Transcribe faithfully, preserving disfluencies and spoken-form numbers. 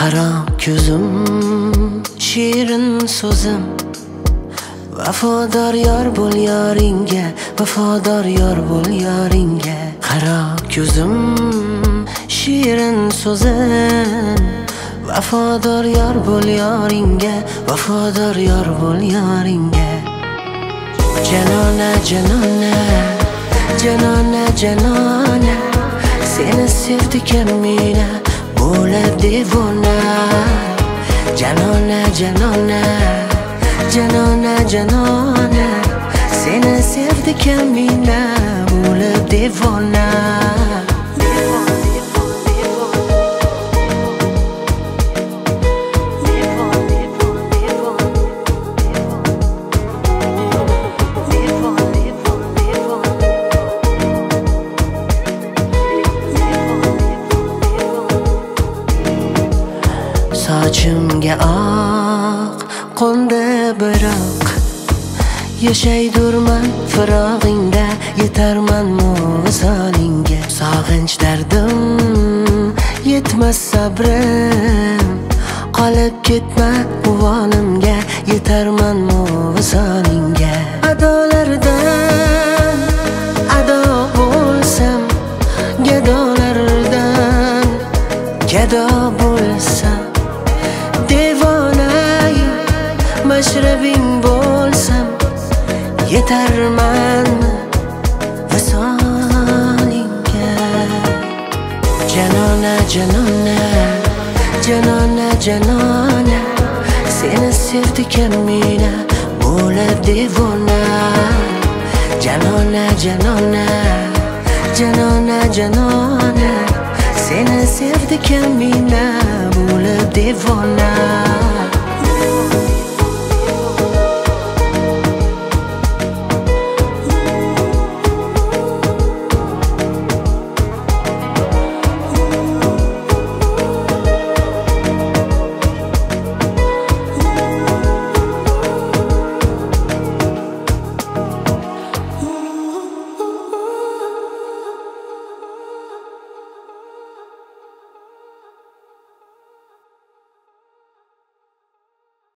qaro ko'zim, shirin so'zim, vafodor yor bo'l yoringga, vafodor yor bo'l yoringga. Qaro ko'zim, shirin so'zim, vafodor yor bo'l yoringga, vafodor yor bo'l yoringga. Janona janona, janona janona, seni sevdigan meni bo'lib devona. Janona janona, janona janona, seni sevdigan meni bo'lib devona. Sochimga oq qo'ndi biroq, yashaydurman firog'ingda, yetarman visolingga. Sog'inch dardim yetmas sabrim, qolib ketma uvonimga, yetarman visolingga. Adolardan ado bo'lsam, gadolardan gado bo'lsam, devonay mashrabing bo'lsam, yetarman visolingga. Janona janona, janona janona, seni sevdigan meni bo'lib devona. Janona janona, janona janona, seni sevdigan meni bo'lib devona.